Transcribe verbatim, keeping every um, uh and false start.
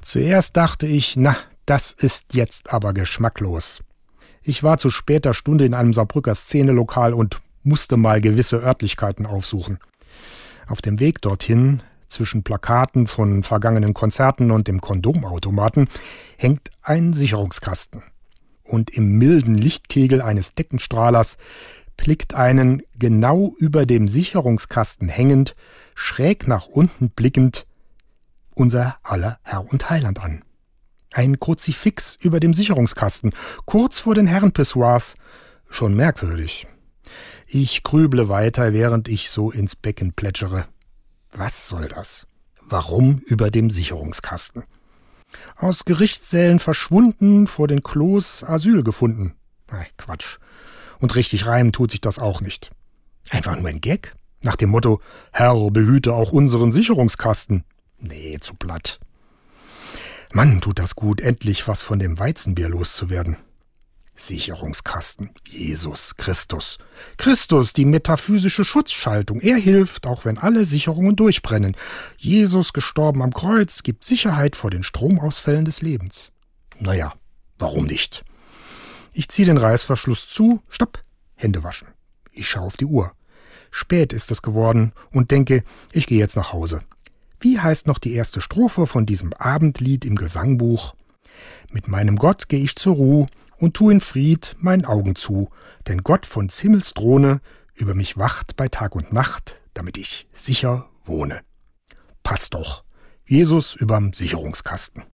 Zuerst dachte ich, na, das ist jetzt aber geschmacklos. Ich war zu später Stunde in einem Saarbrücker Szenelokal und musste mal gewisse Örtlichkeiten aufsuchen. Auf dem Weg dorthin, zwischen Plakaten von vergangenen Konzerten und dem Kondomautomaten, hängt ein Sicherungskasten. Und im milden Lichtkegel eines Deckenstrahlers blickt einen genau über dem Sicherungskasten hängend, schräg nach unten blickend, unser aller Herr und Heiland an. Ein Kruzifix über dem Sicherungskasten, kurz vor den Herrenpissoirs, schon merkwürdig. Ich grüble weiter, während ich so ins Becken plätschere. Was soll das? Warum über dem Sicherungskasten? Aus Gerichtssälen verschwunden, vor den Klos Asyl gefunden. Ach, Quatsch. Und richtig reimen tut sich das auch nicht. Einfach nur ein Gag? Nach dem Motto, Herr, behüte auch unseren Sicherungskasten. Nee, zu platt. Mann, tut das gut, endlich was von dem Weizenbier loszuwerden. Sicherungskasten, Jesus, Christus. Christus, die metaphysische Schutzschaltung. Er hilft, auch wenn alle Sicherungen durchbrennen. Jesus, gestorben am Kreuz, gibt Sicherheit vor den Stromausfällen des Lebens. Naja, warum nicht? Ich ziehe den Reißverschluss zu, stopp, Hände waschen. Ich schaue auf die Uhr. Spät ist es geworden und denke, ich gehe jetzt nach Hause. Wie heißt noch die erste Strophe von diesem Abendlied im Gesangbuch? Mit meinem Gott gehe ich zur Ruh und tu in Fried meinen Augen zu, denn Gott von Himmels Throne über mich wacht bei Tag und Nacht, damit ich sicher wohne. Passt doch. Jesus überm Sicherungskasten.